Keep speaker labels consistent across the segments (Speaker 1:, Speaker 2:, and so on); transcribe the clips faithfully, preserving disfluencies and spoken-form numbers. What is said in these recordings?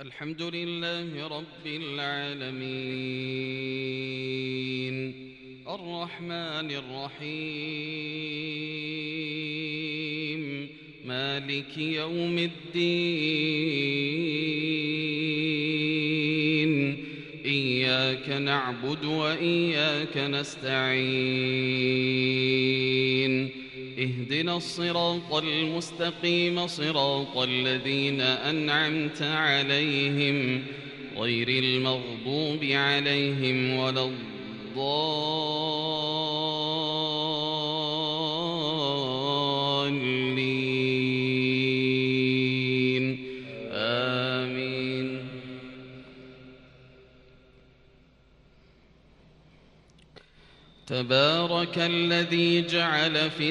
Speaker 1: الحمد لله رب العالمين الرحمن الرحيم مالك يوم الدين إياك نعبد وإياك نستعين اهدنا الصراط المستقيم صراط الذين أنعمت عليهم غير المغضوب عليهم ولا الضالين آمين. تبارك الذي جعل في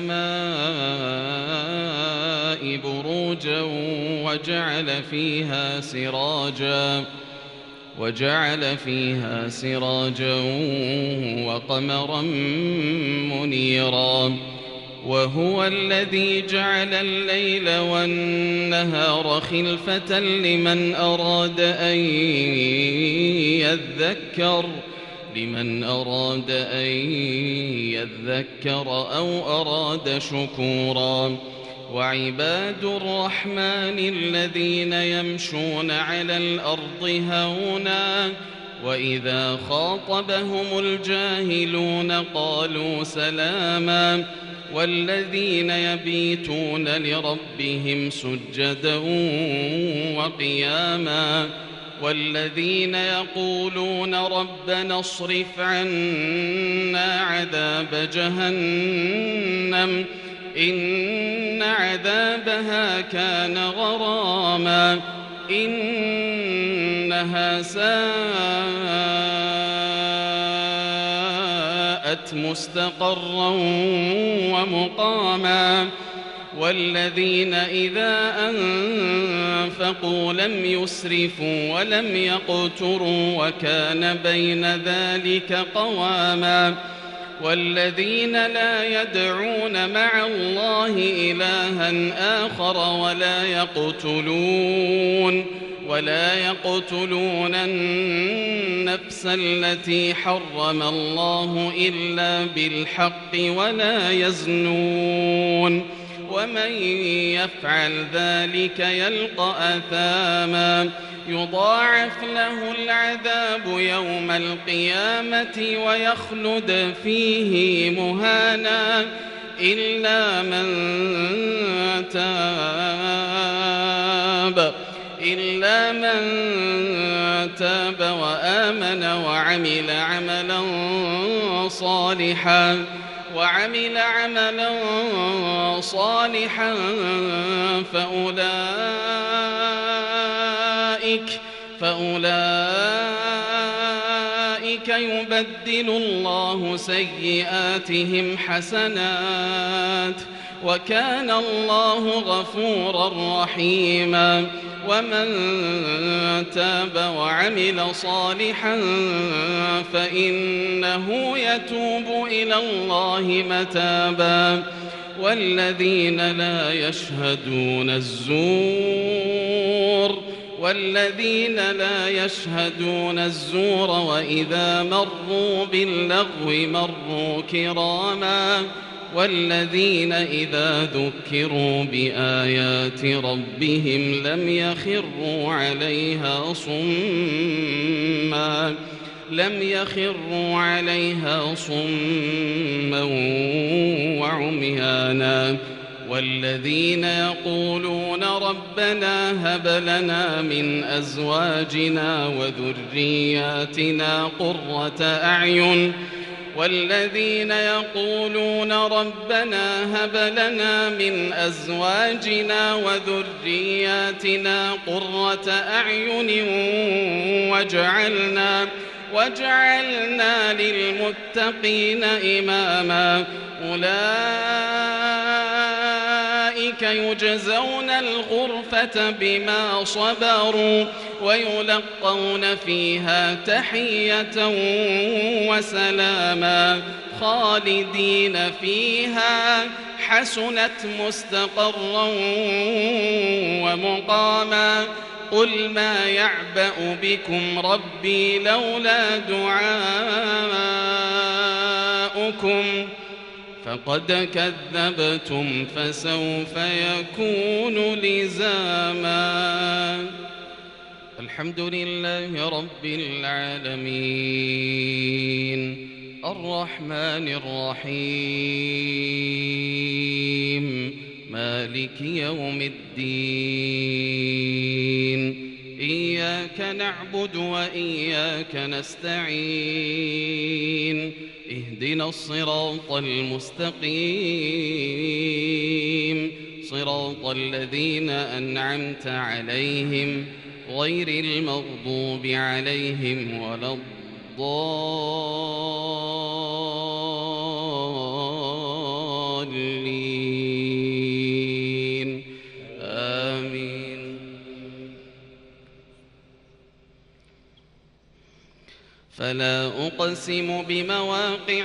Speaker 1: السماء بروجا وجعل فيها سراجا وجعل فيها سراجا وقمرا منيرا وهو الذي جعل الليل والنهار خلفة لمن أراد أن يذكر لمن أراد أن يذكر أو أراد شكورا وعباد الرحمن الذين يمشون على الأرض هونا وإذا خاطبهم الجاهلون قالوا سلاما والذين يبيتون لربهم سجدا وقياما والذين يقولون ربنا اصرف عنا عذاب جهنم إن عذابها كان غراما إنها ساءت مستقرا ومقاما والذين إذا أنفقوا لم يسرفوا ولم يقتروا وكان بين ذلك قواما والذين لا يدعون مع الله إلها آخر ولا يقتلون ولا يقتلون النفس التي حرم الله إلا بالحق ولا يزنون ومن يفعل ذلك يلقى أثاما يضاعف له العذاب يوم القيامة ويخلد فيه مهانا إلا من تاب إلا من تاب وآمن وعمل عملا صالحا وعمل عملا صالحا فأولئك فأولئك يبدل الله سيئاتهم حسنات وكان الله غفورا رحيما ومن تاب وعمل صالحا فإنه يتوب إلى الله متابا والذين لا يشهدون الزور والذين لا يشهدون الزور وإذا مروا باللغو مروا كراما والذين إذا ذكروا بآيات ربهم لم يخروا عليها صما لم يخروا عليها صما وعميانا والذين يقولون ربنا هب لنا من أزواجنا وذرياتنا قرة أعين والذين يقولون ربنا هب لنا من أزواجنا وذرياتنا قرة أعين واجعلنا واجعلنا للمتقين إماما أولئك يجزون الغرفة بما صبروا ويلقون فيها تحية وسلاما خالدين فيها حسنت مستقرا ومقاما قل ما يعبأ بكم ربي لولا دعاؤكم فقد كذبتم فسوف يكون لزاما. الحمد لله رب العالمين الرحمن الرحيم مالك يوم الدين إياك نعبد وإياك نستعين اهدنا الصراط المستقيم صراط الذين أنعمت عليهم غير المغضوب عليهم ولا الضالين آمين. فلا أقسم بمواقع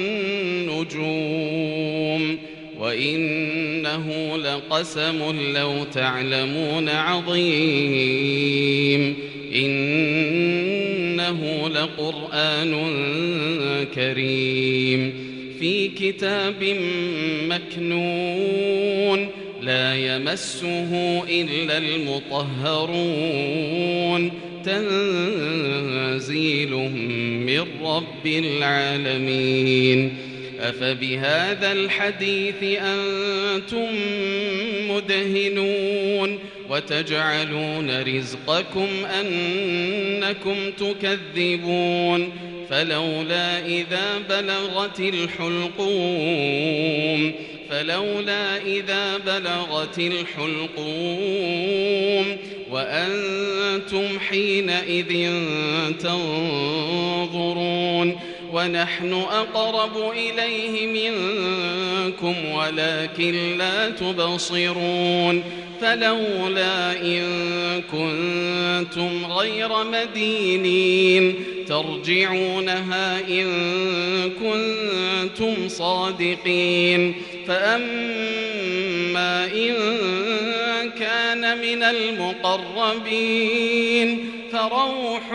Speaker 1: النجوم وإنه لقسم لو تعلمون عظيم إنه لقرآن كريم في كتاب مكنون لا يمسه إلا المطهرون تنزيل من رب العالمين. أفبهذا الحديث أنتم مدهنون وتجعلون رزقكم أنكم تكذبون فلولا إذا بلغت الحلقوم فلولا إذا بلغت الحلقوم وأنتم حينئذ تنظرون ونحن أقرب إليه منكم ولكن لا تبصرون فلولا إن كنتم غير مدينين ترجعونها إن كنتم صادقين فأما إن كان من المقربين فروح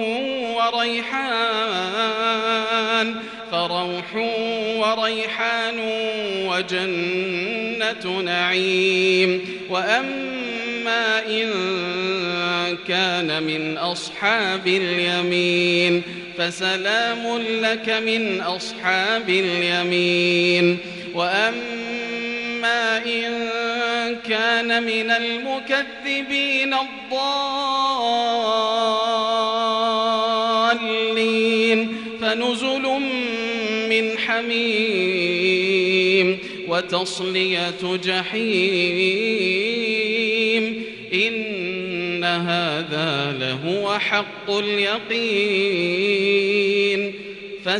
Speaker 1: وريحان فروح وريحان وجنة نعيم وأما إن كان من أصحاب اليمين فسلام لك من أصحاب اليمين وأما إن كان من المكذبين الضالين فنزل من حميم وتصلية جحيم إن هذا لهو حق اليقين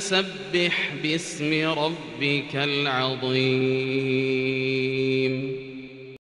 Speaker 1: فسبح باسم ربك العظيم.